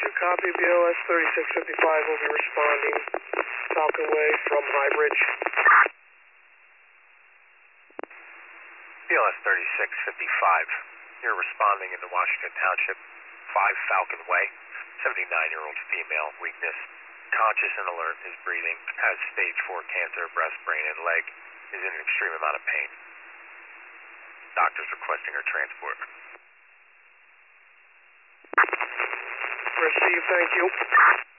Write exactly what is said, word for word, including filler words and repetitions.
copy. B L S thirty-six fifty-five will be responding. Falcon Way from High Bridge. B L S thirty-six fifty-five, you're responding into Washington Township, five Falcon Way, seventy-nine-year-old female, weakness, conscious and alert, is breathing, has stage four cancer, breast, brain, and leg, is in an extreme amount of pain. Doctors requesting her transport. Receive, thank you.